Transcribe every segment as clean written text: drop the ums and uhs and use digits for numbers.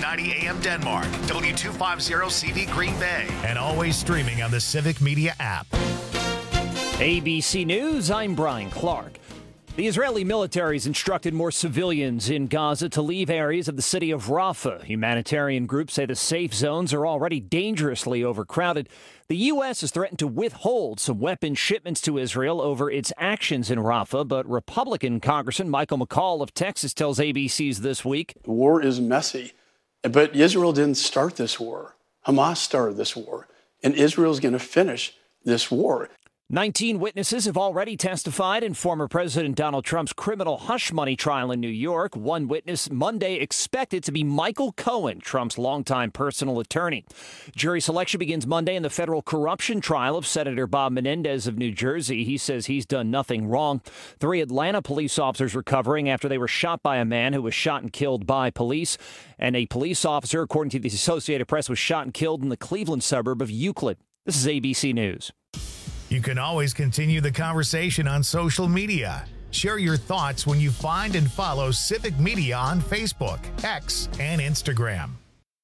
790 AM Denmark, W250 CV Green Bay, and always streaming on the Civic Media app. ABC News, I'm Brian Clark. The Israeli military has instructed more civilians in Gaza to leave areas of the city of Rafah. Humanitarian groups say the safe zones are already dangerously overcrowded. The U.S. has threatened to withhold some weapon shipments to Israel over its actions in Rafah, but Republican Congressman Michael McCaul of Texas tells ABC's This Week. The war is messy, but Israel didn't start this war. Hamas started this war, and Israel's going to finish this war. 19 witnesses have already testified in former President Donald Trump's criminal hush money trial in New York. One witness Monday expected to be Michael Cohen, Trump's longtime personal attorney. Jury selection begins Monday in the federal corruption trial of Senator Bob Menendez of New Jersey. He says he's done nothing wrong. 3 Atlanta police officers recovering after they were shot by a man who was shot and killed by police. And a police officer, according to the Associated Press, was shot and killed in the Cleveland suburb of Euclid. This is ABC News. You can always continue the conversation on social media. Share your thoughts when you find and follow Civic Media on Facebook, X, and Instagram.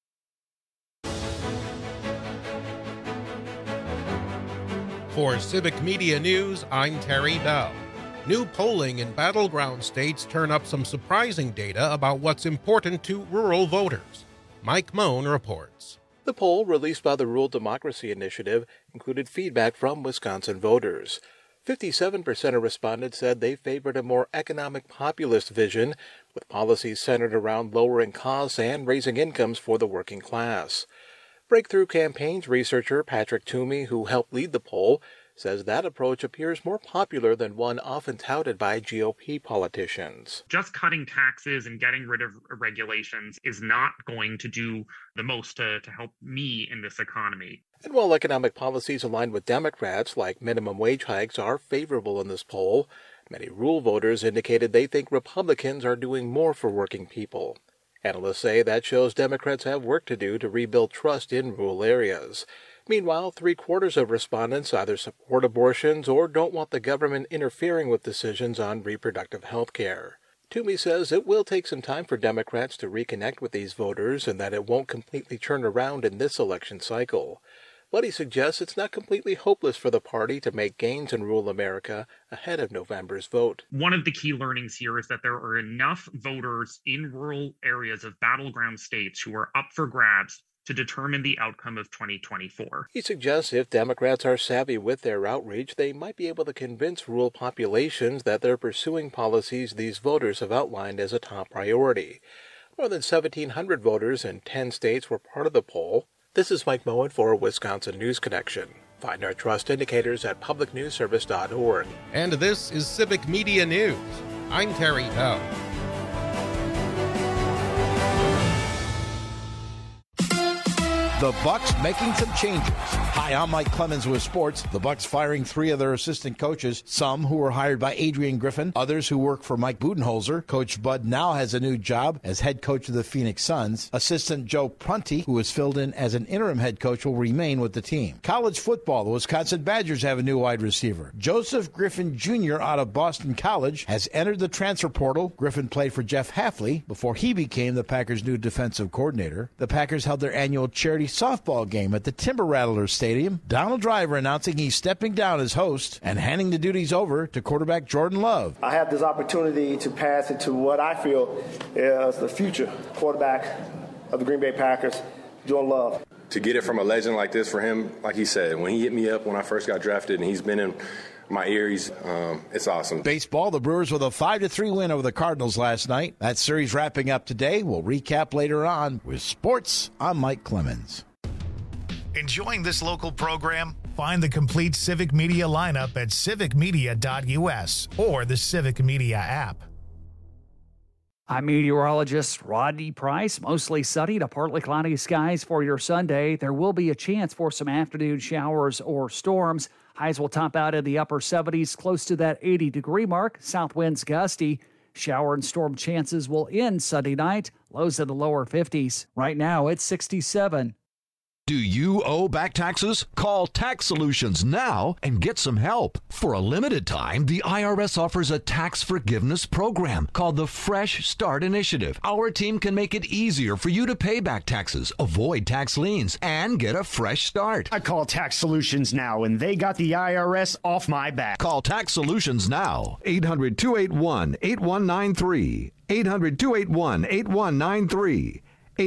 For Civic Media News, I'm Terry Bell. New polling in battleground states turn up some surprising data about what's important to rural voters. Mike Moan reports. The poll, released by the Rural Democracy Initiative, included feedback from Wisconsin voters. 57% of respondents said they favored a more economic populist vision, with policies centered around lowering costs and raising incomes for the working class. Breakthrough Campaigns researcher Patrick Toomey, who helped lead the poll, says that approach appears more popular than one often touted by GOP politicians. Just cutting taxes and getting rid of regulations is not going to do the most to help me in this economy. And while economic policies aligned with Democrats, like minimum wage hikes, are favorable in this poll, many rural voters indicated they think Republicans are doing more for working people. Analysts say that shows Democrats have work to do to rebuild trust in rural areas. Meanwhile, 3/4 of respondents either support abortions or don't want the government interfering with decisions on reproductive health care. Toomey says it will take some time for Democrats to reconnect with these voters and that it won't completely turn around in this election cycle. But he suggests it's not completely hopeless for the party to make gains in rural America ahead of November's vote. One of the key learnings here is that there are enough voters in rural areas of battleground states who are up for grabs to determine the outcome of 2024. He suggests if Democrats are savvy with their outreach, they might be able to convince rural populations that they're pursuing policies these voters have outlined as a top priority. More than 1,700 voters in 10 states were part of the poll. This is Mike Moen for Wisconsin News Connection. Find our trust indicators at publicnewsservice.org. And this is Civic Media News. I'm Terry Bell. The Bucks making some changes. Hi, I'm Mike Clemens with sports. The Bucks firing 3 of their assistant coaches, some who were hired by Adrian Griffin, others who work for Mike Budenholzer. Coach Bud now has a new job as head coach of the Phoenix Suns. Assistant Joe Prunty, who was filled in as an interim head coach, will remain with the team. College football, the Wisconsin Badgers have a new wide receiver. Joseph Griffin Jr. out of Boston College has entered the transfer portal. Griffin played for Jeff Hafley before he became the Packers' new defensive coordinator. The Packers held their annual charity softball game at the Timber Rattlers Stadium. Donald Driver announcing he's stepping down as host and handing the duties over to quarterback Jordan Love. I have this opportunity to pass it to what I feel is the future quarterback of the Green Bay Packers, Jordan Love. To get it from a legend like this for him, like he said, when he hit me up when I first got drafted and he's been in my ears, it's awesome. Baseball, the Brewers with a 5-3 win over the Cardinals last night. That series wrapping up today. We'll recap later on. With sports, I'm Mike Clemens. Enjoying this local program? Find the complete Civic Media lineup at civicmedia.us or the Civic Media app. I'm meteorologist Rodney Price. Mostly sunny to partly cloudy skies for your Sunday. There will be a chance for some afternoon showers or storms. Highs will top out in the upper 70s, close to that 80-degree mark. South winds gusty. Shower and storm chances will end Sunday night. Lows in the lower 50s. Right now, it's 67. Do you owe back taxes? Call Tax Solutions now and get some help. For a limited time, the IRS offers a tax forgiveness program called the Fresh Start Initiative. Our team can make it easier for you to pay back taxes, avoid tax liens, and get a fresh start. I call Tax Solutions now, and they got the IRS off my back. Call Tax Solutions now. 800-281-8193. 800-281-8193.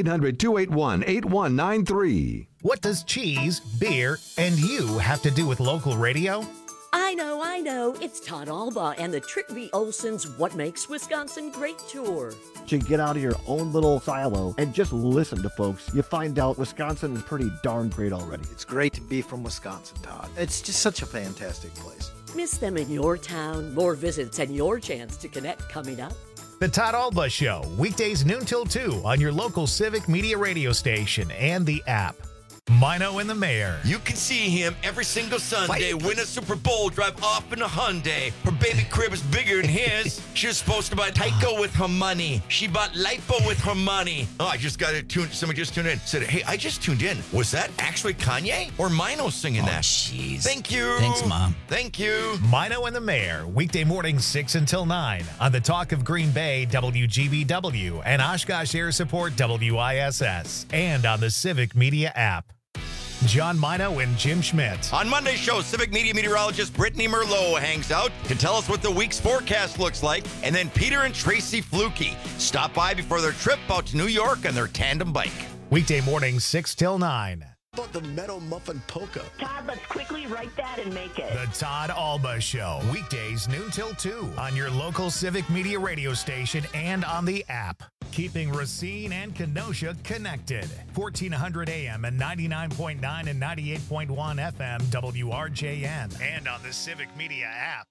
800-281-8193. What does cheese, beer, and you have to do with local radio? I know. It's Todd Alba and the Trick V. Olson's What Makes Wisconsin Great tour. To get out of your own little silo and just listen to folks, you find out Wisconsin is pretty darn great already. It's great to be from Wisconsin, Todd. It's just such a fantastic place. Miss them in your town, more visits, and your chance to connect coming up. The Todd Alba Show, weekdays noon till 2 on your local Civic Media radio station and the app. Mino and the Mayor. You can see him every single Sunday win a Super Bowl, drive off in a Hyundai. Her baby crib is bigger than his. She was supposed to buy Tyco with her money. She bought Lipo with her money. Oh, I just got it tuned. Somebody just tuned in. Said, hey, I just tuned in. Was that actually Kanye or Mino singing that? Jeez. Thank you. Thanks, Mom. Thank you. Mino and the Mayor, weekday mornings 6 until 9 on the Talk of Green Bay, WGBW, and Oshkosh Air Support, WISS, and on the Civic Media app. John Mino and Jim Schmidt. On Monday's show, Civic Media meteorologist Brittany Merlot hangs out to tell us what the week's forecast looks like. And then Peter and Tracy Fluke stop by before their trip out to New York on their tandem bike. Weekday mornings 6 till 9. How about the Meadow Muffin Polka? Todd, let's quickly write that and make it. The Todd Alba Show, weekdays noon till 2 on your local Civic Media radio station and on the app. Keeping Racine and Kenosha connected. 1400 AM and 99.9 and 98.1 FM WRJN. And on the Civic Media app.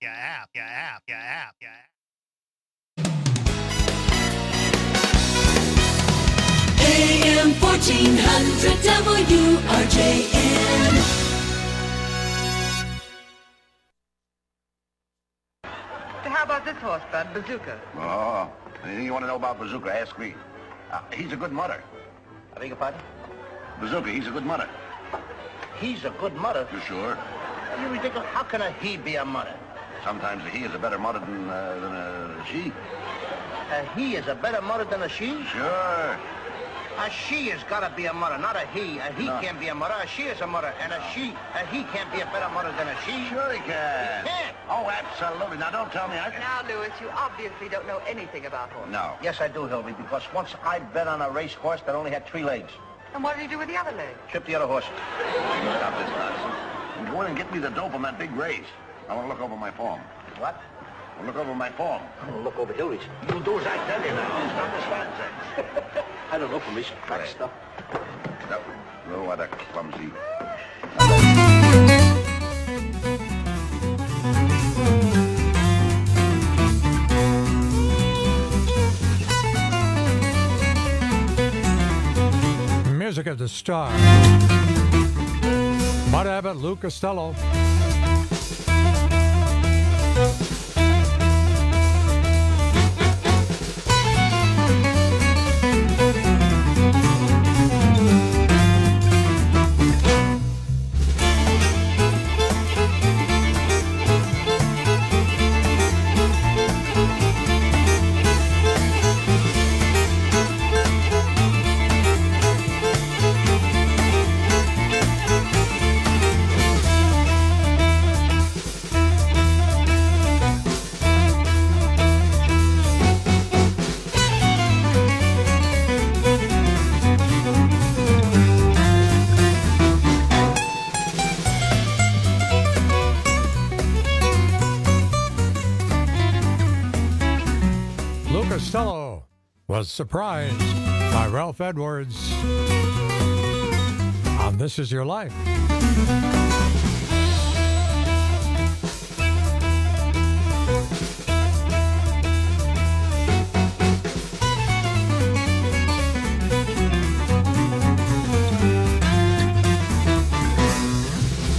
AM 1400 WRJN. How about this horse, Bud? Bazooka. Oh, anything you want to know about Bazooka, ask me. He's a good mudder. I beg your pardon? Bazooka, he's a good mudder. He's a good mudder. You sure? You ridiculous. How can a he be a mudder? Sometimes a he is a better mudder than a she. A he is a better mudder than a she? Sure. A she has got to be a mudder, not a he. A he can't be a mudder. A she is a mudder. And a he can't be a better mudder than a she. Sure he can. He can't. Oh, absolutely. Now, don't tell me Now, Louis, you obviously don't know anything about horses. No. Yes, I do, Hilby, because once I bet on a race horse that only had 3 legs. And what did you do with the other leg? Trip the other horse. Stop this nonsense. Go in and get me the dope on that big race. I want to look over my form. What? I'll look over my form. I'm going to look over Hildy's. You'll do as I tell you now. Stop this nonsense. I don't know, police. Crack stuff. No other clumsy. Music at the Star. Bud Abbott, Lou Costello. Costello was surprised by Ralph Edwards on This Is Your Life.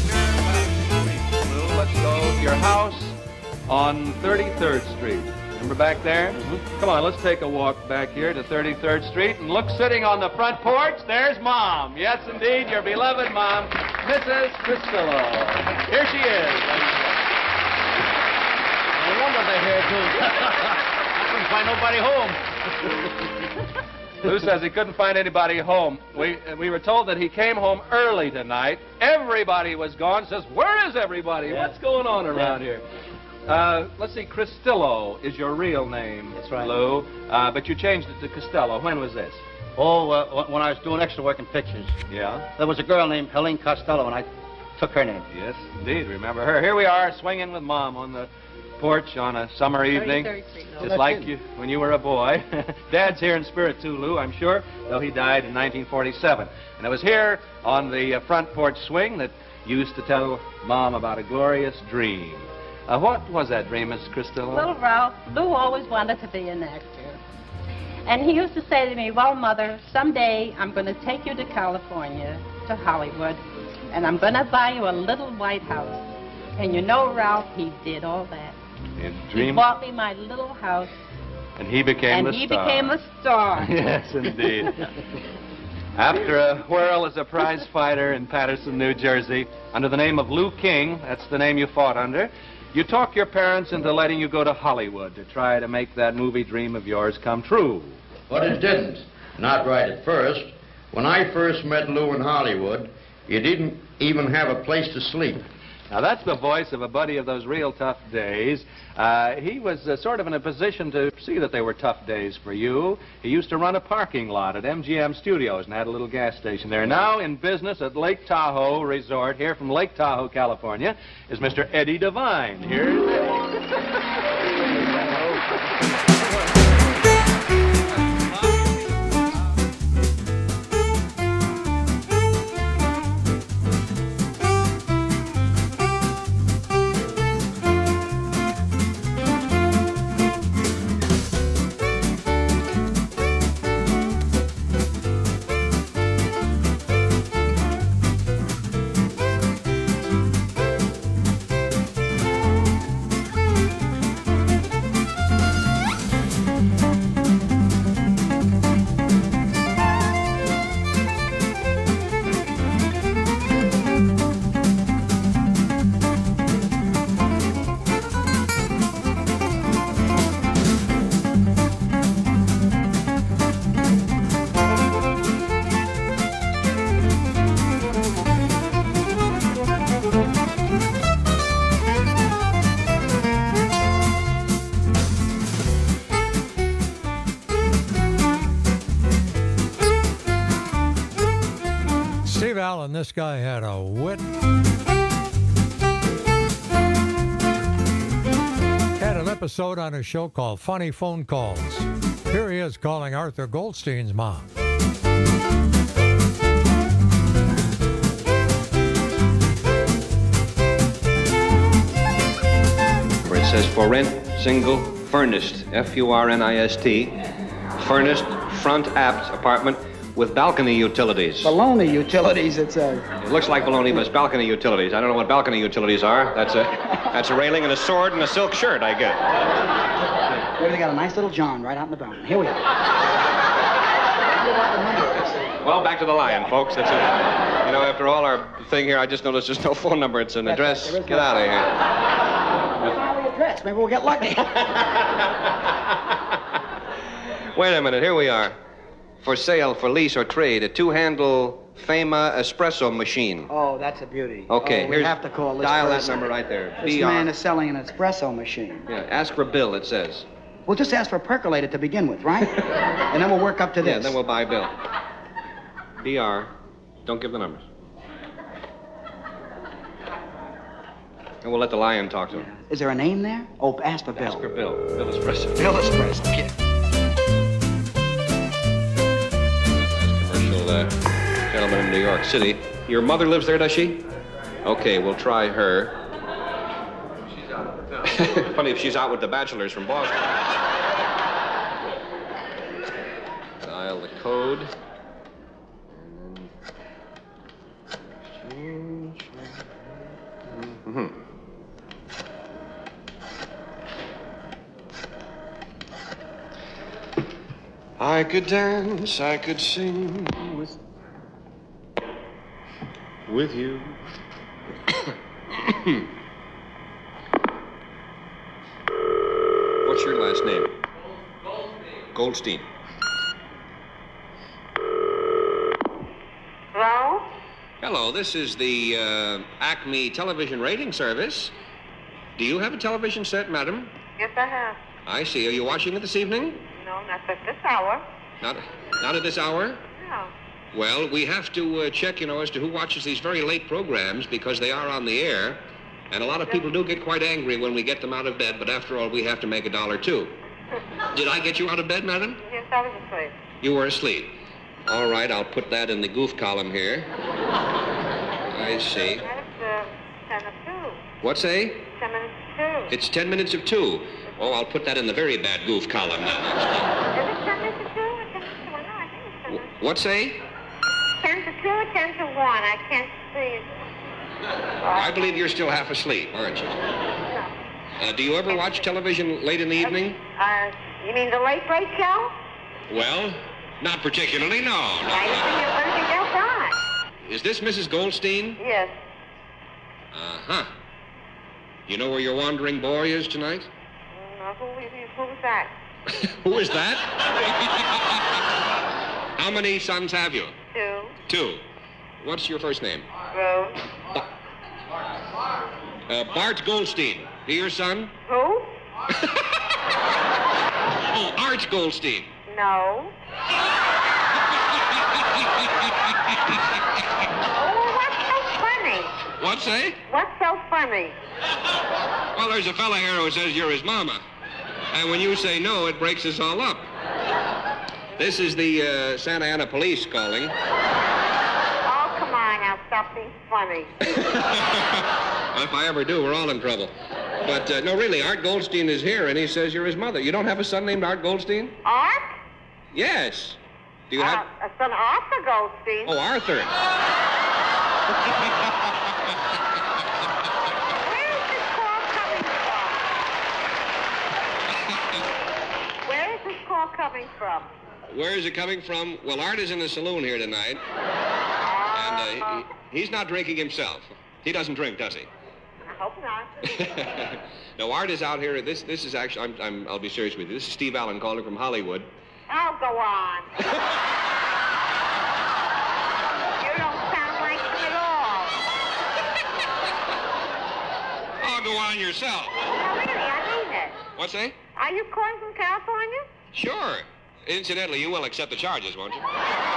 Let's go to your house on 33rd Street. Remember back there? Mm-hmm. Come on, let's take a walk back here to 33rd Street and look sitting on the front porch. There's Mom. Yes, indeed, your beloved Mom, Mrs. Cristillo. Here she is. No wonder they're here, too. I couldn't find nobody home. Lou says he couldn't find anybody home. We were told that he came home early tonight. Everybody was gone. Says, where is everybody? Yeah. What's going on around here? Let's see, Cristillo is your real name. That's right. Lou. But you changed it to Costello. When was this? Oh, when I was doing extra work in pictures. Yeah? There was a girl named Helene Costello, and I took her name. Yes, indeed. Remember her. Here we are, swinging with Mom on the porch on a summer evening. Just like you when you were a boy. Dad's here in spirit, too, Lou, I'm sure, though he died in 1947. And it was here on the front porch swing that you used to tell Mom about a glorious dream. What was that dream, Miss Cristillo? Little Ralph, Lou always wanted to be an actor. And he used to say to me, well, Mother, someday I'm going to take you to California, to Hollywood, and I'm going to buy you a little white house. And you know, Ralph, he did all that. He bought me my little house. And he became the star. And he became a star. Yes, indeed. After a whirl as a prize fighter in Patterson, New Jersey, under the name of Lou King, that's the name you fought under, you talked your parents into letting you go to Hollywood to try to make that movie dream of yours come true. But it didn't. Not right at first. When I first met Lou in Hollywood, you didn't even have a place to sleep. Now, that's the voice of a buddy of those real tough days. He was sort of in a position to see that they were tough days for you. He used to run a parking lot at MGM Studios and had a little gas station there. Now in business at Lake Tahoe Resort, here from Lake Tahoe, California, is Mr. Eddie Devine. Here's Allen, this guy had a wit. Had an episode on his show called Funny Phone Calls. Here he is calling Arthur Goldstein's mom. Where it says for rent, single, furnished, F-U-R-N-I-S-T, furnished, front apt apartment with balcony utilities. Baloney utilities, it says. It looks like baloney, but it's balcony utilities. I don't know what balcony utilities are. That's a railing and a sword and a silk shirt, I guess. There they got a nice little John right out in the balcony. Here we are. Well, back to the lion, folks. That's it. You know, after all our thing here, I just noticed there's no phone number. It's an address. Get out of here. It's not the address. Maybe we'll get lucky. Wait a minute. Here we are. For sale, for lease, or trade, a two-handle Fama espresso machine. Oh, that's a beauty. Okay, we have to call this dial person. that number right there. This man is selling an espresso machine. Yeah, ask for Bill, it says. We'll just ask for a percolator to begin with, right? And then we'll work up to this. Yeah, then we'll buy Bill. BR. Don't give the numbers. And we'll let the lion talk to him. Is there a name there? Oh, ask for Bill. Ask for Bill. Bill Espresso. Bill Espresso, kid. Gentleman in New York City. Your mother lives there, does she? Okay, we'll try her. She's out. Funny if she's out with the bachelors from Boston. Dial the code. I could dance, I could sing with you. What's your last name? Goldstein. Hello? Hello, this is the Acme Television Rating Service. Do you have a television set, madam? Yes, I have. I see. Are you watching it this evening? No, not at this hour. Not at this hour? No. Well, we have to check, as to who watches these very late programs because they are on the air. And a lot of people do get quite angry when we get them out of bed, but after all, we have to make $1 too. Did I get you out of bed, madam? Yes, I was asleep. You were asleep. All right, I'll put that in the goof column here. I see. That's 10 of 2. What say? 10 minutes of 2. It's 10 minutes of 2. Oh, I'll put that in the very bad goof column now. Is it 10 minutes of 2 or 10 to 2? No, I think it's 10 minutes. What say? 10 to 2 or 10 to 1? I can't see. I believe you're still half asleep, aren't you? Do you ever watch television late in the evening? You mean the Late Late Show? Well, not particularly, no. I didn't think there was anything else on. Is this Mrs. Goldstein? Yes. Uh-huh. You know where your wandering boy is tonight? Who's that? Who is that? How many sons have you? 2. 2. What's your first name? Rose. Bart Goldstein. He your son? Who? Oh, Art Goldstein. No. Oh, what's so funny? What say? What's so funny? Well, there's a fella here who says you're his mama. And when you say no, it breaks us all up. This is the Santa Ana police calling. Oh, come on now, stop being funny. If I ever do, we're all in trouble. But, no, really, Art Goldstein is here, and he says you're his mother. You don't have a son named Art Goldstein? Art? Yes. Do you have... A son Arthur Goldstein. Oh, Arthur. Where is this call coming from? Where is it coming from? Well, Art is in the saloon here tonight. And he's not drinking himself. He doesn't drink, does he? I hope not. No, Art is out here. This is actually, I'll be serious with you. This is Steve Allen calling from Hollywood. Oh, go on. You don't sound like him at all. Oh, go on yourself. No, really, I mean it. What's that? Are you calling from California? Sure. Incidentally, you will accept the charges, won't you?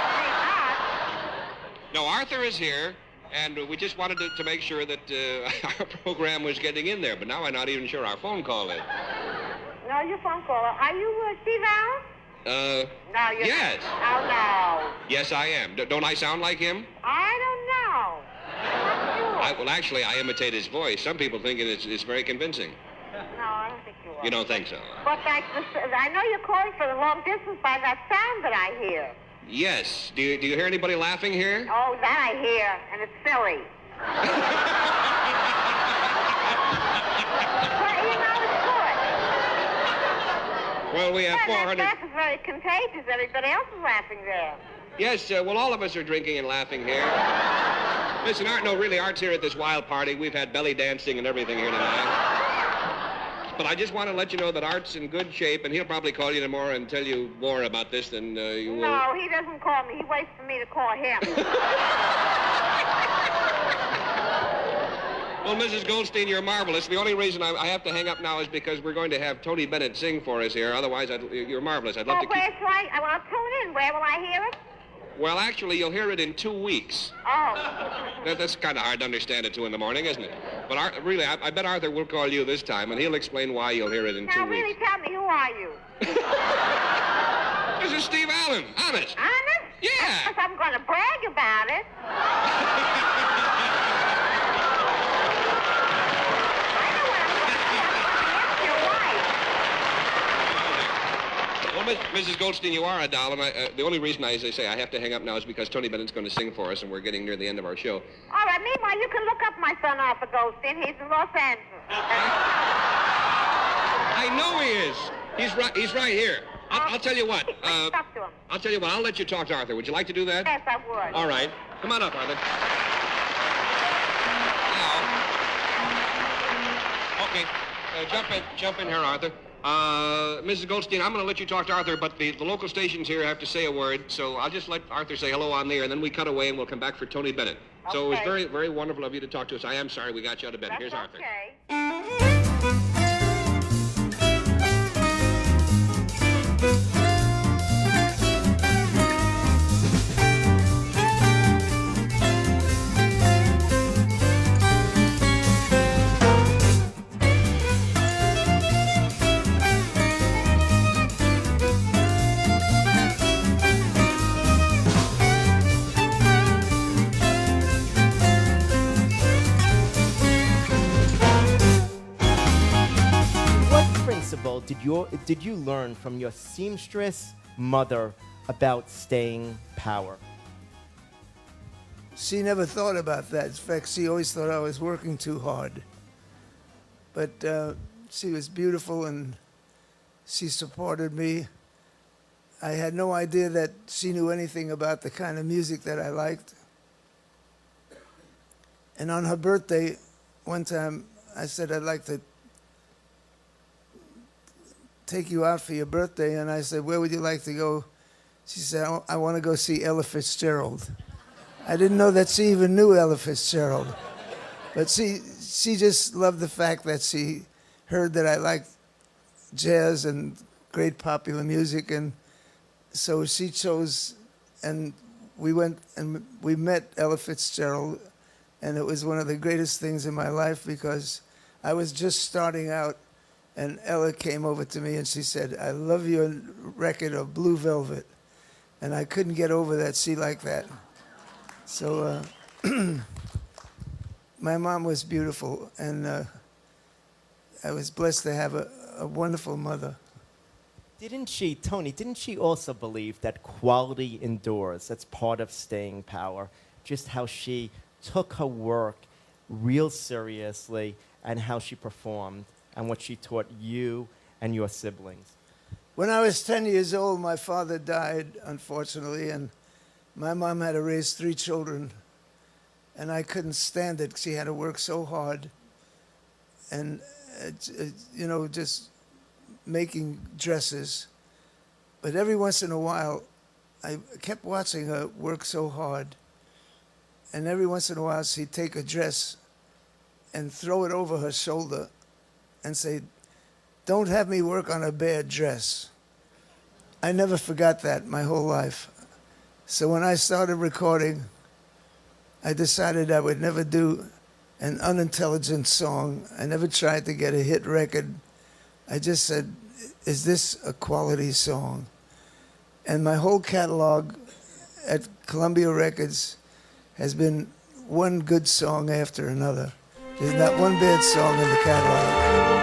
No, Arthur is here, and we just wanted to make sure that our program was getting in there, but now I'm not even sure our phone call is. No, your phone caller. Are you Steve Allen? No, you're yes. not. Oh, no. Yes, I am. Don't I sound like him? I don't know. I'm not sure. Well, actually, I imitate his voice. Some people think it's very convincing. No, I don't think you are. You don't think so? But I know you're calling for the long distance by that sound that I hear. Yes. Do you hear anybody laughing here? Oh, that I hear, and it's silly. But, you know, it's good. Well, we have 400... That laugh is very contagious. Everybody else is laughing there. Yes, well, all of us are drinking and laughing here. Listen, really, Art's here at this wild party. We've had belly dancing and everything here tonight. But I just want to let you know that Art's in good shape, and he'll probably call you tomorrow and tell you more about this than you will. No, he doesn't call me. He waits for me to call him. Well, Mrs. Goldstein, you're marvelous. The only reason I have to hang up now is because we're going to have Tony Bennett sing for us here. Otherwise, you're marvelous. I'd love to keep... where's right? I'll tune in. Where will I hear it? Well, actually, you'll hear it in 2 weeks. Oh. That's kind of hard to understand at 2 in the morning, isn't it? But really, I bet Arthur will call you this time, and he'll explain why you'll hear it in 2 weeks. Now, really, tell me, who are you? This is Steve Allen. Honest. Honest? Yeah. Because I'm going to brag about it. Well, Mrs. Goldstein, you are a doll, and the only reason, as I say, I have to hang up now is because Tony Bennett's going to sing for us, and we're getting near the end of our show. All right, meanwhile, you can look up my son, Arthur Goldstein. He's in Los Angeles. I know he is. He's right here. I'll tell you what. Talk to him. I'll tell you what. I'll let you talk to Arthur. Would you like to do that? Yes, I would. All right. Come on up, Arthur. Now. Okay. Jump in here, Arthur. Mrs. Goldstein, I'm going to let you talk to Arthur, but the local stations here have to say a word, so I'll just let Arthur say hello on there, and then we cut away and we'll come back for Tony Bennett. Okay. So it was very, very wonderful of you to talk to us. I am sorry we got you out of bed. Here's Arthur. Okay. Did you learn from your seamstress mother about staying power? She never thought about that. In fact, she always thought I was working too hard. But she was beautiful and she supported me. I had no idea that she knew anything about the kind of music that I liked. And on her birthday, one time, I said, I'd like to take you out for your birthday. And I said, where would you like to go? She said, I want to go see Ella Fitzgerald. I didn't know that she even knew Ella Fitzgerald. But she just loved the fact that she heard that I liked jazz and great popular music. And so she chose, and we went and we met Ella Fitzgerald. And it was one of the greatest things in my life because I was just starting out. And Ella came over to me and she said, I love your record of Blue Velvet. And I couldn't get over that she liked that. So my mom was beautiful, and I was blessed to have a wonderful mother. Didn't she also believe that quality endures? That's part of staying power. Just how she took her work real seriously and how she performed, and what she taught you and your siblings. When I was 10 years old, my father died, unfortunately, and my mom had to raise 3 children, and I couldn't stand it. She had to work so hard, and, just making dresses. But every once in a while, I kept watching her work so hard, and every once in a while, she'd take a dress and throw it over her shoulder and say, don't have me work on a bad dress. I never forgot that my whole life. So when I started recording, I decided I would never do an unintelligent song. I never tried to get a hit record. I just said, is this a quality song? And my whole catalog at Columbia Records has been one good song after another. There's not one bad song in the catalog.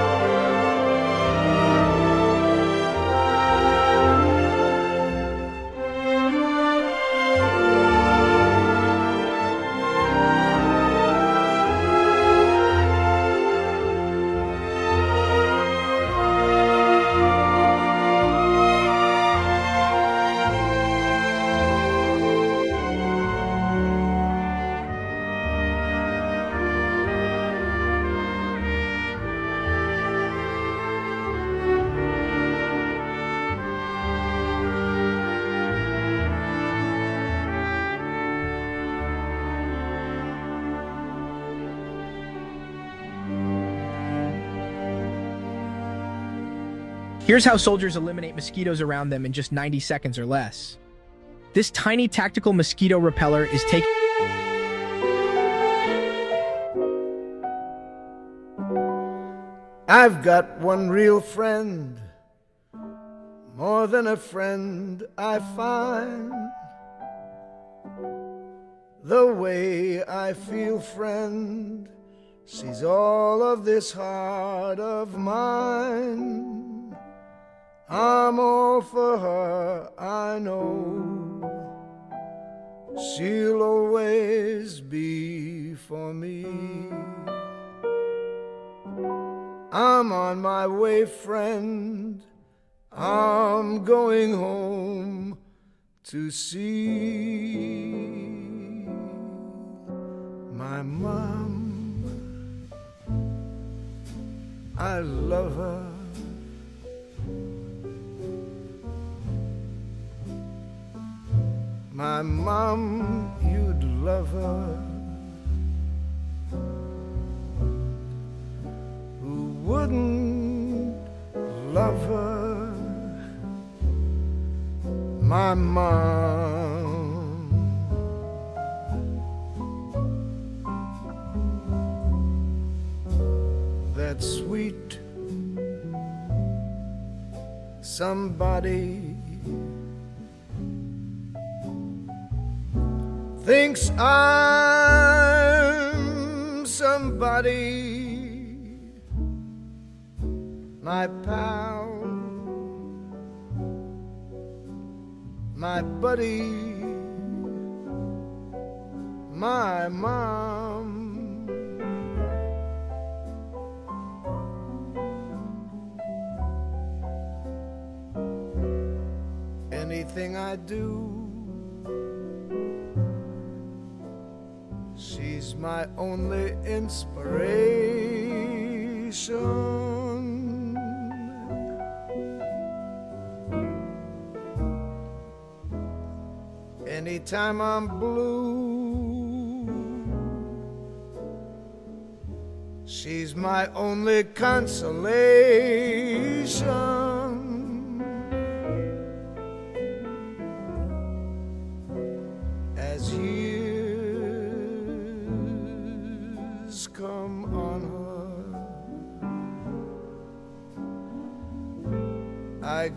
Here's how soldiers eliminate mosquitoes around them in just 90 seconds or less. This tiny tactical mosquito repeller is taken... I've got one real friend, more than a friend I find. The way I feel, friend, sees all of this heart of mine. I'm all for her, I know. She'll always be for me. I'm on my way, friend. I'm going home to see my mom. I love her. My mom, you'd love her. Who wouldn't love her? My mom. That sweet somebody thinks I'm somebody, my pal, my buddy, my mom. Anything I do, she's my only inspiration. Anytime I'm blue, she's my only consolation. As years come on her, I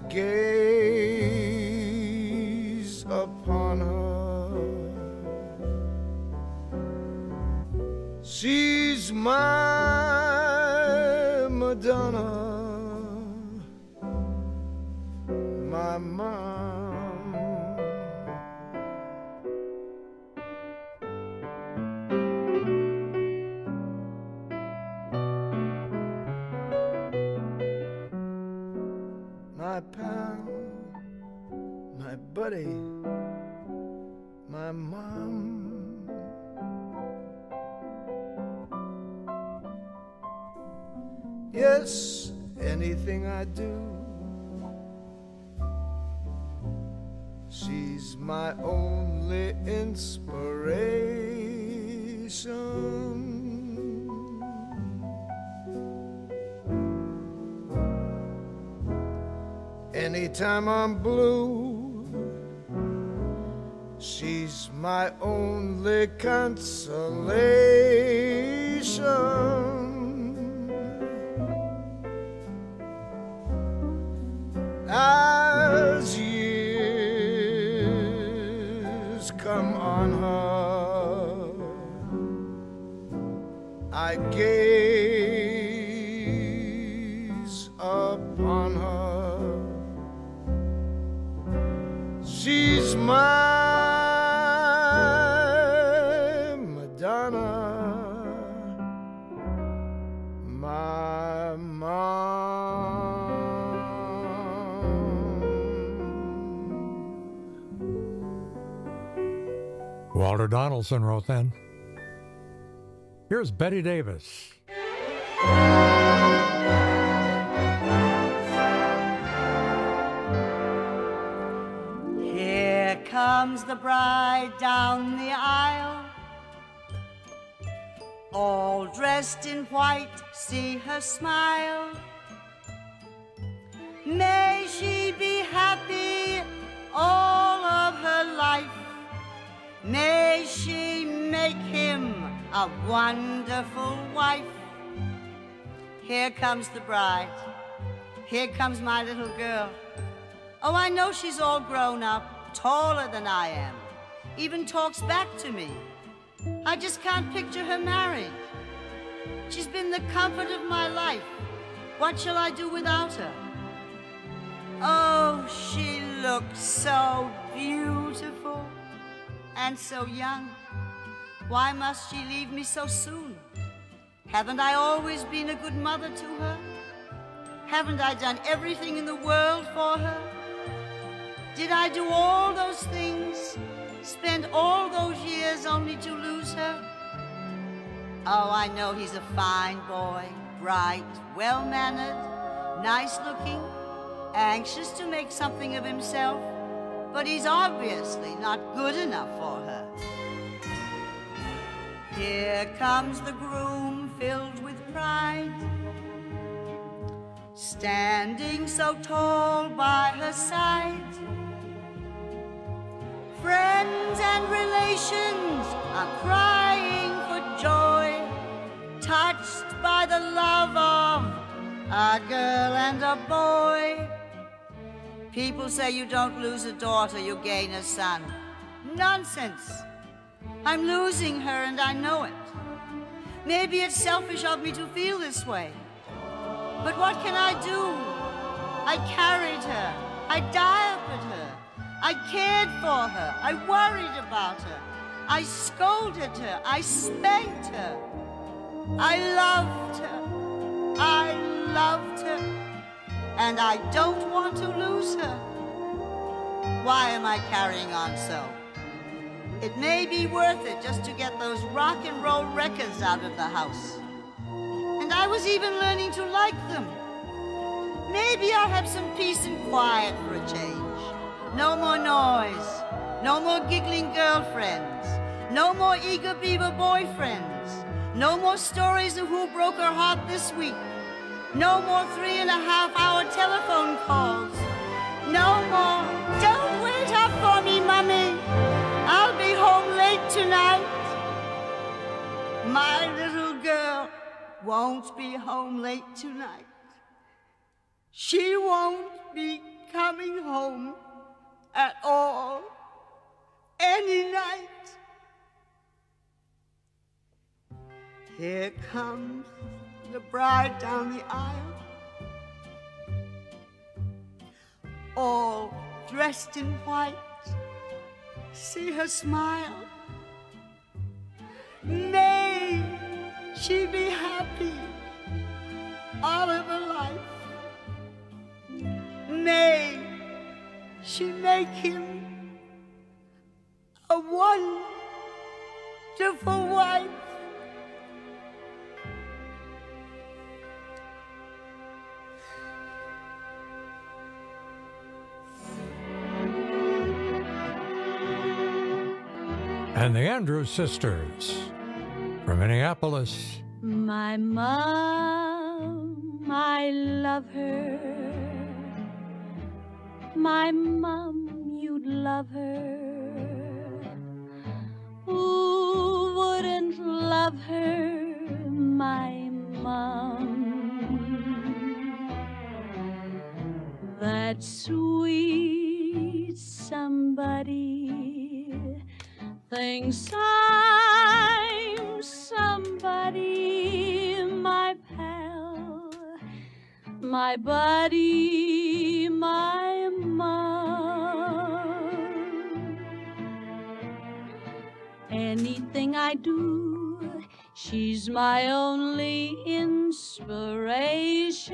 gaze upon her. She's my Madonna, my mom. My pal, my buddy, my mom. Yes, anything I do, she's my only inspiration. Anytime I'm blue, she's my only consolation. As years come on her, I gaze upon her. She's my Madonna, my mom. Walter Donaldson wrote then. Here's Betty Davis. Here comes the bride down the aisle, all dressed in white, see her smile. May she be happy all of her life. May she make him a wonderful wife. Here comes the bride. Here comes my little girl. Oh, I know she's all grown up, taller than I am, even talks back to me. I just can't picture her married. She's been the comfort of my life. What shall I do without her? Oh, she looks so beautiful and so young. Why must she leave me so soon? Haven't I always been a good mother to her? Haven't I done everything in the world for her? Did I do all those things, spend all those years only to lose her? Oh, I know he's a fine boy, bright, well-mannered, nice-looking, anxious to make something of himself, but he's obviously not good enough for her. Here comes the groom filled with pride, standing so tall by her side. Friends and relations are crying for joy, touched by the love of a girl and a boy. People say you don't lose a daughter, you gain a son. Nonsense. I'm losing her and I know it. Maybe it's selfish of me to feel this way. But what can I do? I carried her. I diapered her. I cared for her. I worried about her. I scolded her. I spanked her. I loved her. I loved her. And I don't want to lose her. Why am I carrying on so? It may be worth it just to get those rock and roll records out of the house. And I was even learning to like them. Maybe I'll have some peace and quiet for a change. No more noise. No more giggling girlfriends. No more eager beaver boyfriends. No more stories of who broke her heart this week. No more 3.5-hour telephone calls. No more. Don't wait up for me, Mommy. I'll be home late tonight. My little girl won't be home late tonight. She won't be coming home at all any night. Here comes the bride down the aisle, all dressed in white. See her smile. May she be happy all of her life. May she make him a wonderful wife. And the Andrews Sisters from Minneapolis. My mom, I love her. My mom, you'd love her. Who wouldn't love her? My mom. That sweet somebody thinks I'm somebody, my pal, my buddy, my mom. Anything I do, she's my only inspiration.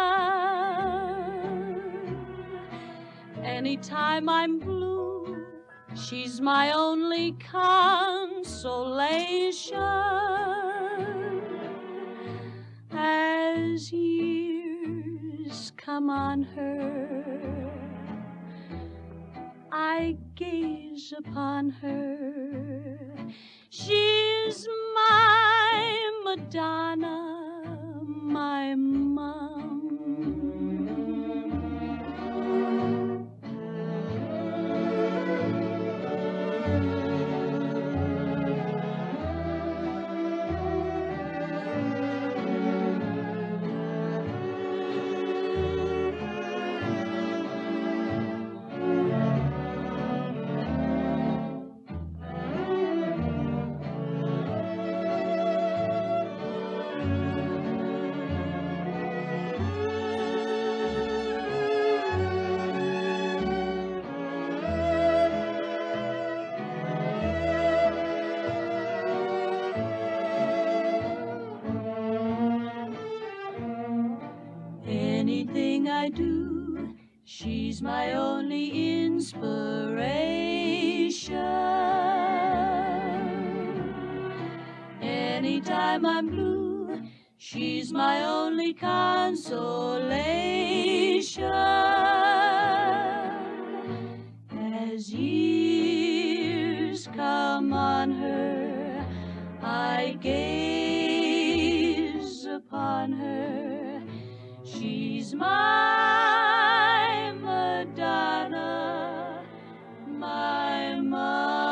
Anytime I'm blue, she's my only consolation. As years come on her, I gaze upon her. She's my Madonna, my mom. I do, she's my only inspiration. Anytime I'm blue, she's my only consolation. As years come on her, I gaze upon her. She's my Madonna, my mom.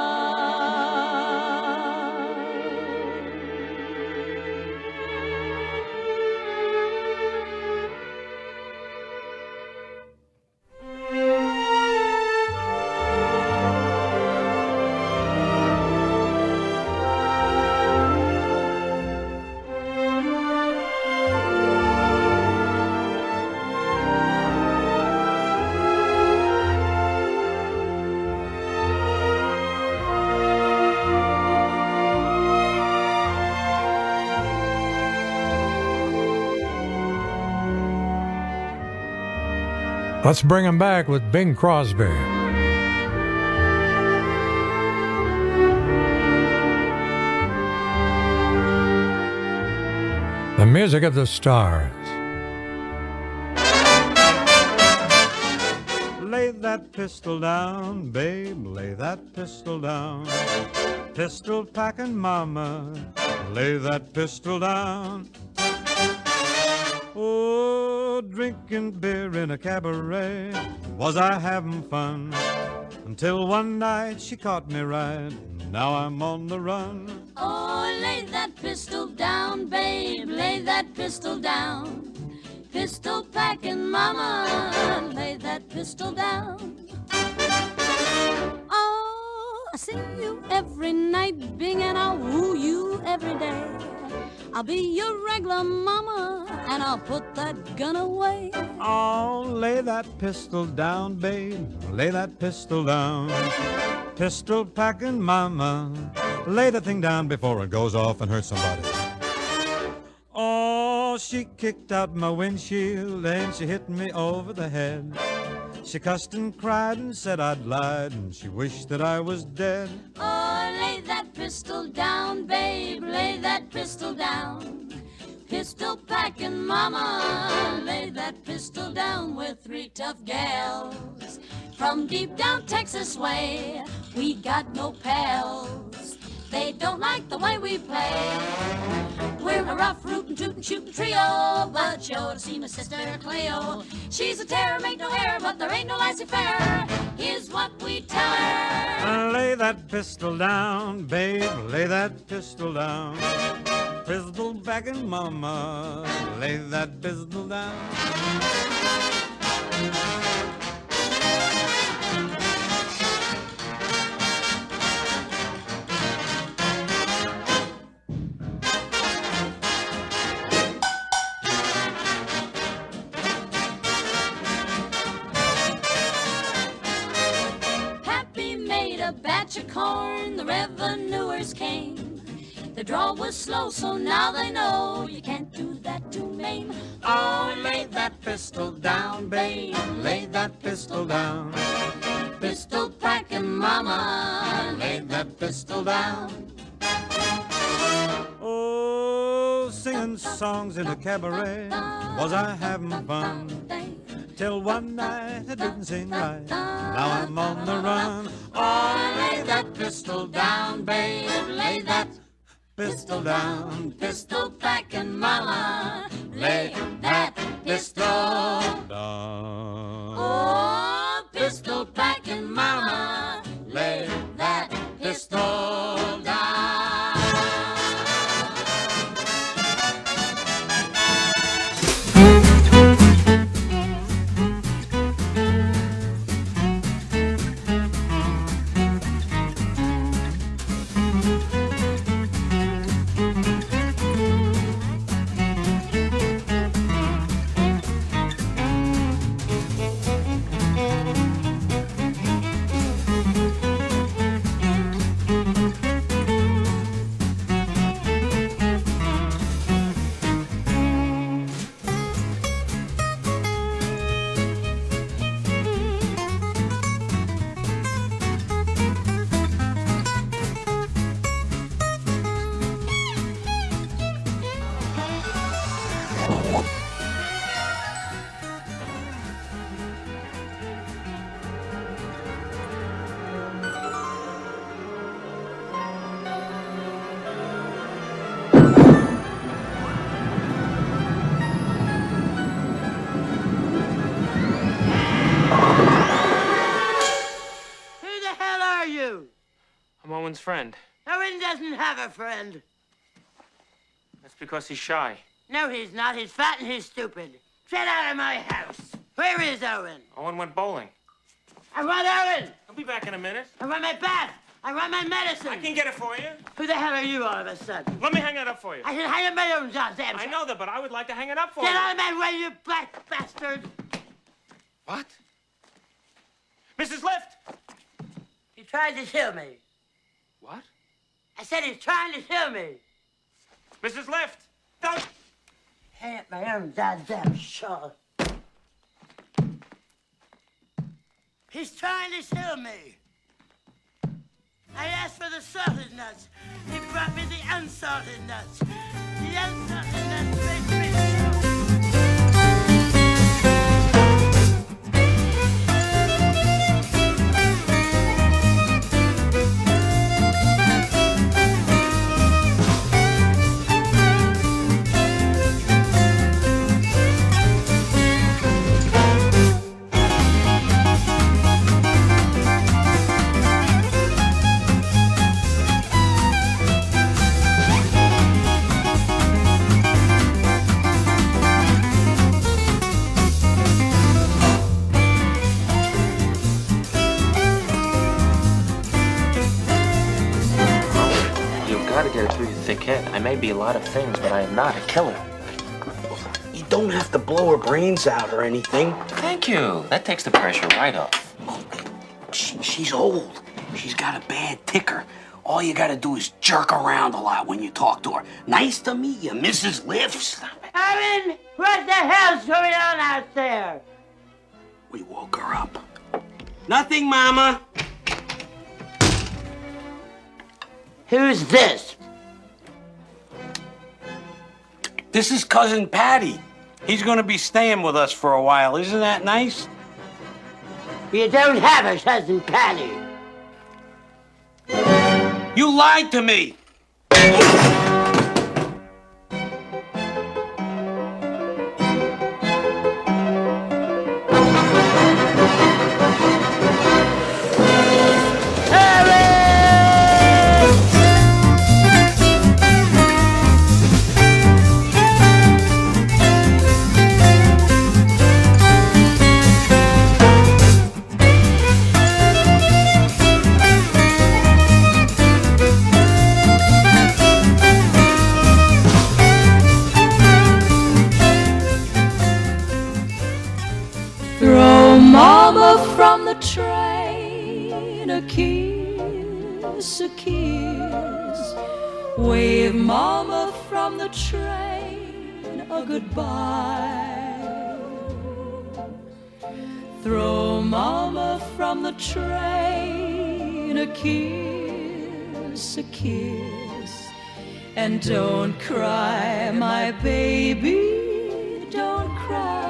Let's bring him back with Bing Crosby. The music of the stars. Lay that pistol down, babe, lay that pistol down. Pistol packing mama, lay that pistol down. Oh, drinking beer in a cabaret, was I having fun? Until one night she caught me right, now I'm on the run. Oh, lay that pistol down, babe, lay that pistol down. Pistol packing mama, lay that pistol down. Oh, I see you every night, Bing, and I'll woo you every day. I'll be your regular mama, and I'll put that gun away. Oh, lay that pistol down, babe, lay that pistol down. Pistol packing mama, lay the thing down before it goes off and hurts somebody. Oh, she kicked out my windshield and she hit me over the head. She cussed and cried and said I'd lied, and she wished that I was dead. Oh, lay that pistol down, babe, lay that pistol down. Pistol packing mama, lay that pistol down. We're three tough gals from deep down Texas way. We got no pals, they don't like the way we play. We're a rough, rootin', tootin', shootin' trio, but you ought to see my sister Cleo. She's a terror, make no error, but there ain't no laissez-faire. Here's what we tell her. Lay that pistol down, babe, lay that pistol down. Pistol packing mama, lay that pistol down. A batch of corn, the revenuers came. The draw was slow, so now they know you can't do that to Maine. Oh, lay that pistol down, babe, lay that pistol down. Pistol packing mama, lay that pistol down. Oh, singing songs in a cabaret, was I having fun? Till one night I didn't sing right, now I'm on the run. Oh, lay that pistol down, babe, lay that pistol down. Pistol packing mama, lay that pistol down. Oh, pistol packing mama, lay that pistol down. I'm Owen's friend. Owen doesn't have a friend. That's because he's shy. No, he's not. He's fat and he's stupid. Get out of my house. Where is Owen? Owen went bowling. I want Owen. I'll be back in a minute. I want my bath. I want my medicine. I can get it for you. Who the hell are you all of a sudden? Let me hang it up for you. I can hang up my own goddamn. I know that, but I would like to hang it up for Get you. out of my way, you black bastard. What? Mrs. Lift! He tried to kill me. What? I said he's trying to kill me. Mrs. Lift! Don't... Hang up my own goddamn shawl. He's trying to kill me. I asked for the salted nuts. He brought me the unsalted nuts. The unsalted nuts make me I may be a lot of things, but I am not a killer. You don't have to blow her brains out or anything. Thank you. That takes the pressure right off. She's old. She's got a bad ticker. All you gotta do is jerk around a lot when you talk to her. Nice to meet you, Mrs. Lifts. Owen, what the hell's going on out there? We woke her up. Nothing, Mama. Who's this? This is Cousin Patty. He's gonna be staying with us for a while. Isn't that nice? You don't have a Cousin Patty. You lied to me. Mama from the train, a kiss, a kiss. Wave Mama from the train, a goodbye. Throw Mama from the train, a kiss, a kiss. And don't cry, my baby, don't cry.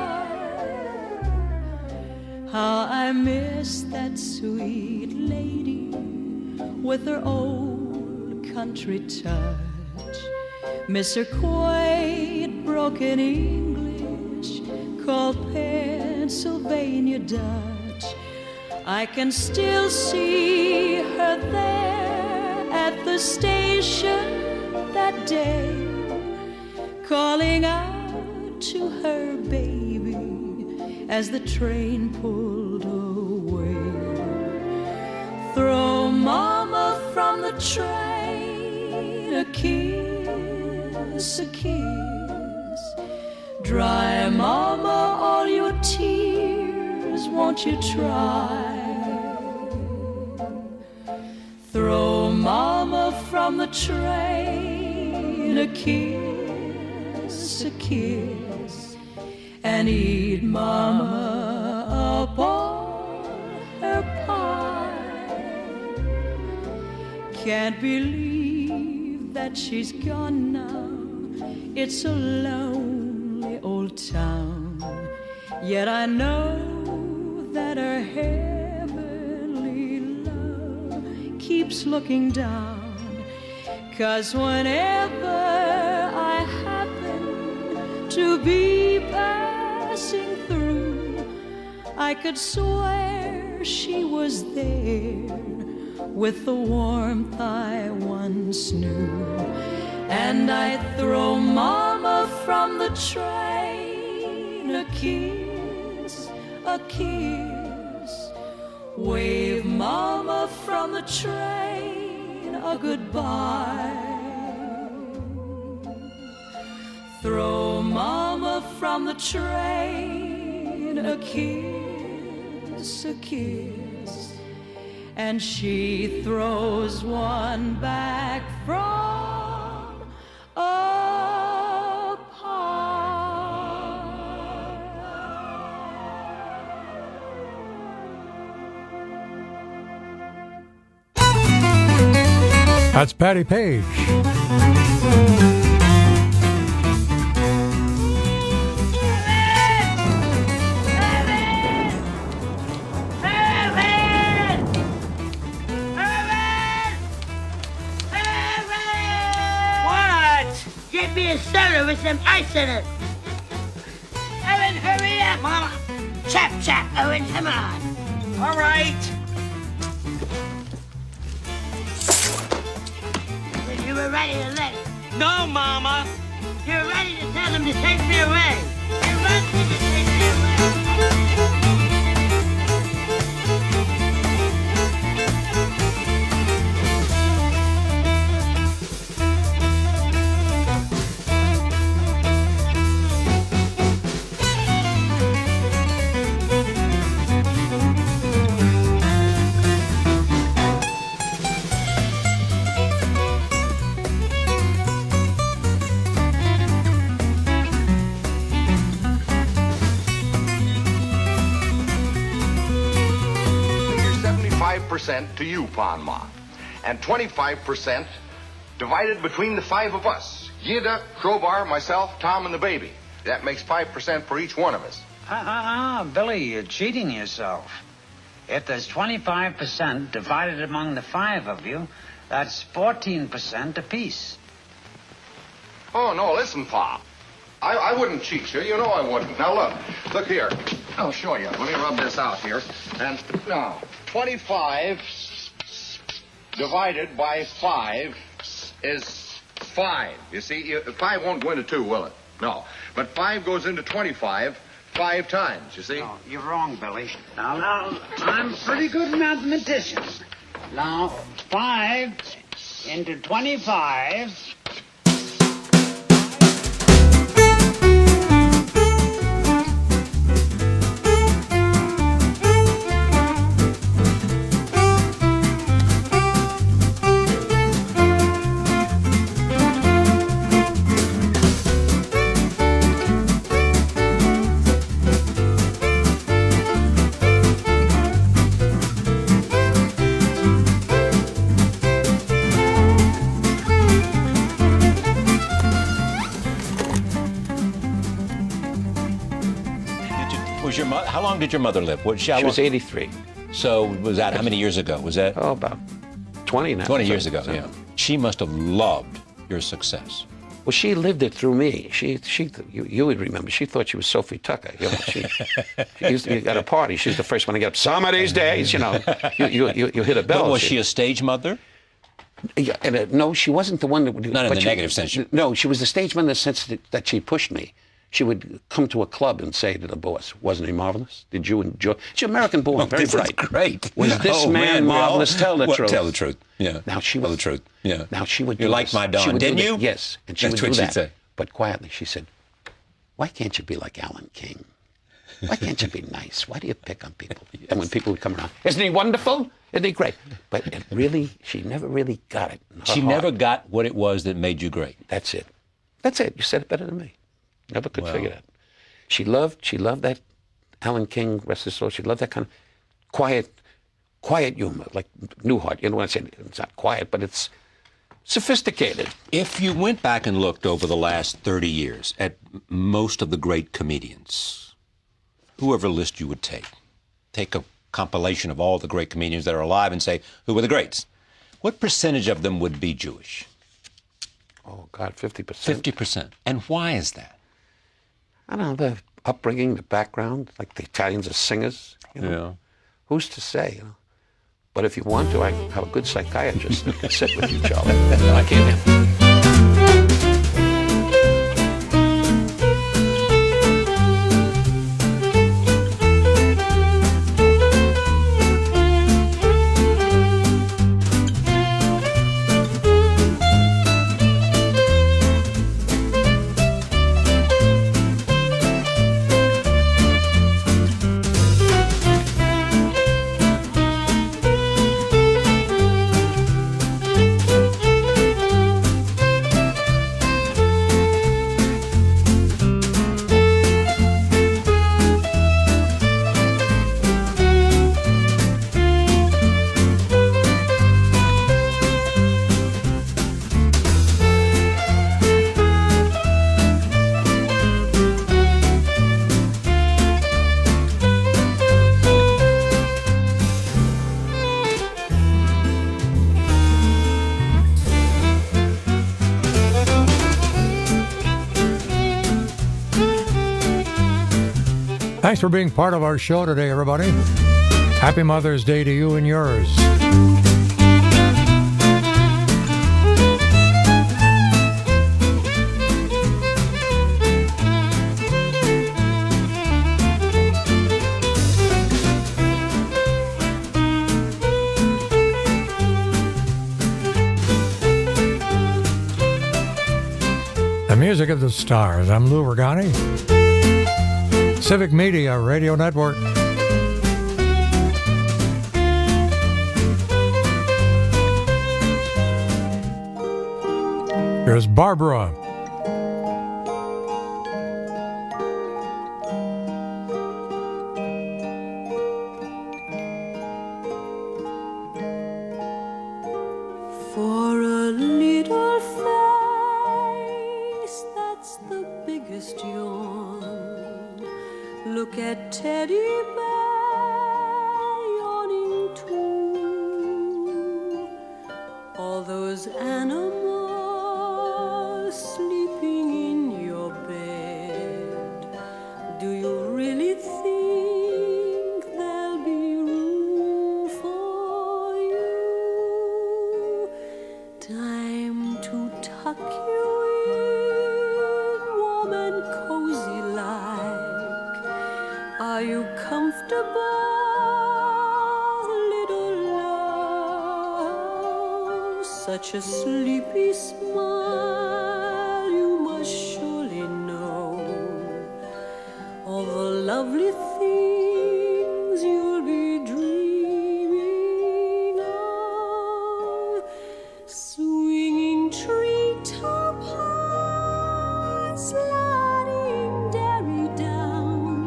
How I miss that sweet lady with her old country touch. Miss her quaint broken English called Pennsylvania Dutch. I can still see her there at the station that day, calling out to her baby as the train pulled away. Throw Mama from the train, a kiss, a kiss. Dry Mama all your tears, won't you try? Throw Mama from the train, a kiss, a kiss. And eat Mama up all her pie. Can't believe that she's gone now. It's a lonely old town. Yet I know that her heavenly love keeps looking down. 'Cause whenever I happen to be passing through, I could swear she was there with the warmth I once knew. And I'd throw Mama from the train a kiss, wave Mama from the train a goodbye. Throw Mama from the train a kiss, and she throws one back from a pie. That's Patty Page. Get me a soda with some ice in it. Owen, hurry up, Mama. Chap, Owen, come on. All right. Well, you were ready to let it. No, Mama. You were ready to tell them to take me away. You wanted to take me away. To you, Pon Ma, and 25% divided between the 5 of us. Yida, Crowbar, myself, Tom, and the baby. That makes 5% for each one of us. Billy, you're cheating yourself. If there's 25% divided among the 5 of you, that's 14% apiece. Oh, no, listen, Pa. I wouldn't cheat you. You know I wouldn't. Now, look here. I'll show you. Let me rub this out here. And now, 25 divided by 5 is 5. You see, 5 won't go into 2, will it? No. But 5 goes into 25 5 times, you see? No, you're wrong, Billy. Now, I'm a pretty good mathematician. Now, 5 into 25... How long did your mother live? She was 83. So was that, how many years ago? Was that? Oh, about 20 now. 20 years ago, yeah. She must have loved your success. Well, she lived it through me. You would remember, she thought she was Sophie Tucker. You know, she used to be at a party. She's the first one to get up. Some of these days, you know, you hit a bell. But was she a stage mother? Yeah, and, no, she wasn't the one that would... Not in the negative sense. No, she was the stage mother in the sense that she pushed me. She would come to a club and say to the boss, "Wasn't he marvelous? Did you enjoy?" She's American-born, very bright. Great. Was this man marvelous? Tell the truth. Tell the truth. Yeah. Now she tell the truth. Yeah. Now she would. You liked my Don, didn't you? Yes. And she That's would what do she'd that. say. But quietly, she said, "Why can't you be like Alan King? Why can't you be nice? Why do you pick on people?" Yes. And when people would come around, "Isn't he wonderful? Isn't he great?" But it really, she never really got it. She never got what it was that made you great. That's it. That's it. You said it better than me. Never could figure that. She loved that Alan King, rest his soul. She loved that kind of quiet humor, like Newhart. You know what I said? It's not quiet, but it's sophisticated. If you went back and looked over the last 30 years at most of the great comedians, whoever list you would take a compilation of all the great comedians that are alive and say, who were the greats? What percentage of them would be Jewish? Oh, God, 50%. 50%. And why is that? I don't know, the upbringing, the background, like the Italians are singers. You know? Yeah. Who's to say? You know? But if you want to, I have a good psychiatrist that can sit with you, Charlie. I can't handle it. Thanks for being part of our show today, everybody. Happy Mother's Day to you and yours. The music of the stars. I'm Lou Regani. Civic Media Radio Network. Here's Barbara. For a little face that's the biggest yawn, look at Teddy Bear yawning too. All those animals sleeping in your bed, do you really think there'll be room for you? Time to tuck you in, warm and cozy like. Are you comfortable, little love? Such a sleepy smile, you must surely know all the lovely things you'll be dreaming of. Swinging treetop high, sliding dairy down,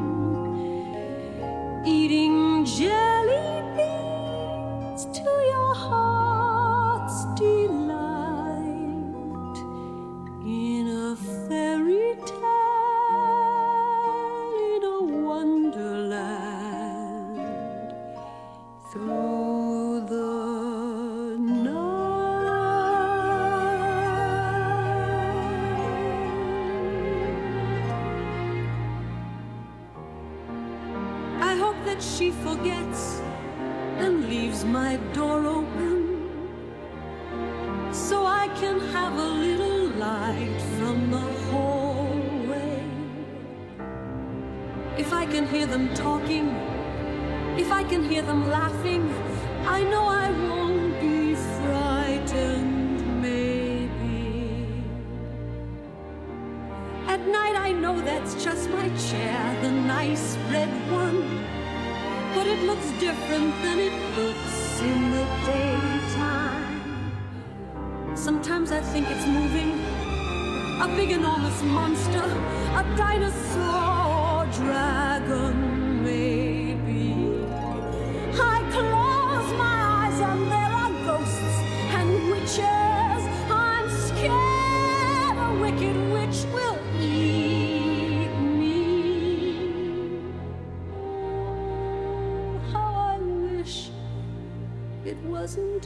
eating jelly beans to your heart's delight, in a fairy tale, in a wonderland, through the I hope that she forgets and leaves my door open, so I can have a little light from the hallway. If I can hear them talking, if I can hear them laughing, I know I won't be frightened, maybe. At night I know that's just my chair, the nice red one, but it looks different than it looks in the daytime. Sometimes I think it's moving, a big enormous monster, a dinosaur dragon, maybe. I close my eyes and there are ghosts and witches. I'm scared a wicked witch will eat me. How I wish it wasn't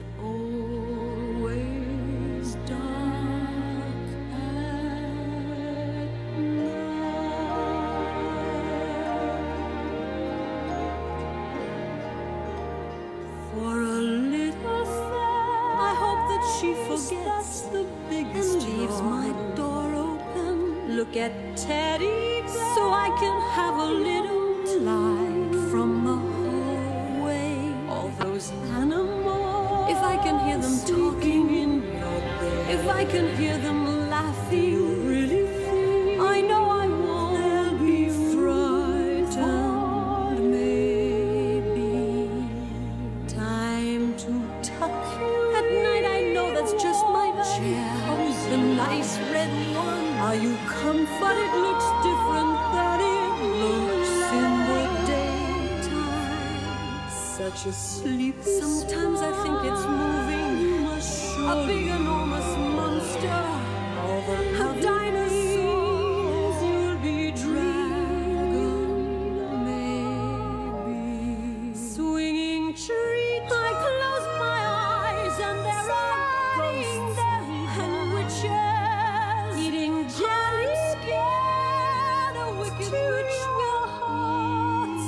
always dark at night. she forgets the biggest and leaves my door open. Look at Teddy Bear, so I can have a little light from the hallway. All those animals, if I can hear them talking in your bed, if I can hear them laughing, really think I know I won't be frightened. Maybe time to tuck you at night. I know that's just my chair. Oh, the nice red one. Are you comfort? It looks different than it looks in the daytime. Such a sleep. Sometimes I think it's moving. A big enormous monster. How dinosaurs you'll be dragon, maybe swinging tree. I close my eyes and there are ghosts and witches eating jelly, scared a wicked witch will hearts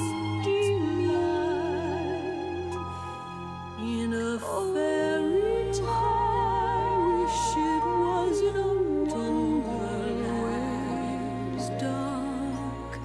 delight in a fairy tale. Wish it was in a wonderland's dark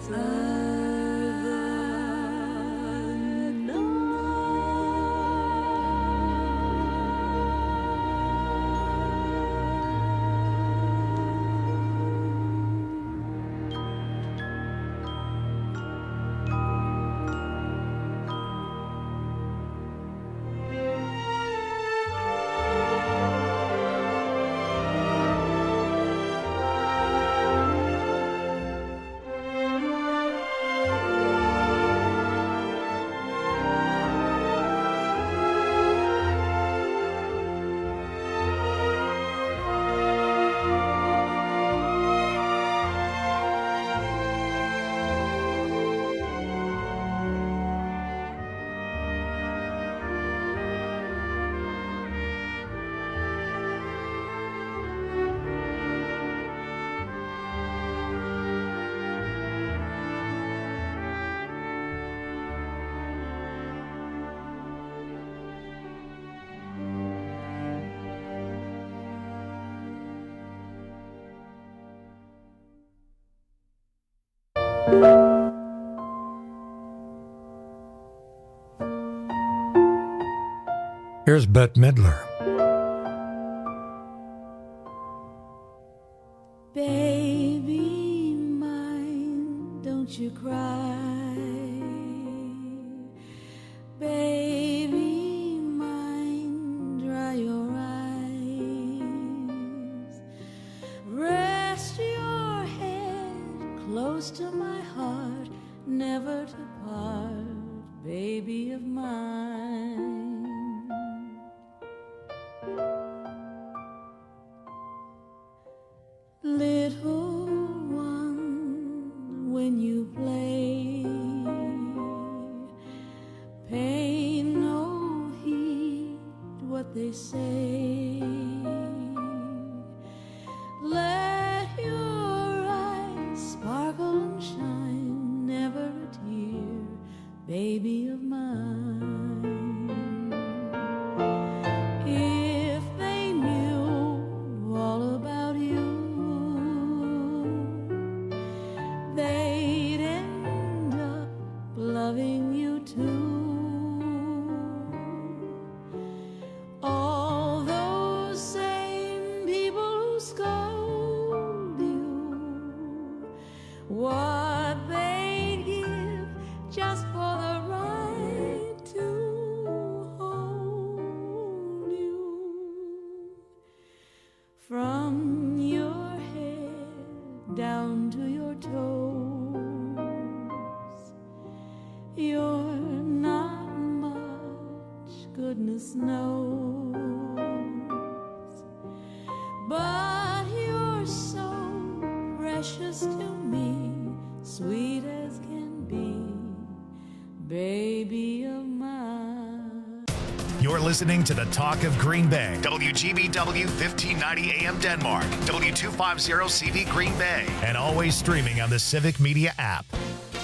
Here's Bette Midler. Baby mine, don't you cry. Baby mine, dry your eyes. Rest your head close to my heart, never to part, baby of mine. Little one, when you play, pay no heed what they say. Let your eyes sparkle and shine, never a tear, baby of mine. If they knew all about you, they'd end up loving you too. All those same people who scold you, what they'd give just for the right to hold you. From your head down to your toes, you're not much, goodness knows, but you're so precious to me, sweet as can be, baby of mine. You're listening to the Talk of Green Bay. WGBW 1590 AM Denmark. W250 CV Green Bay. And always streaming on the Civic Media app.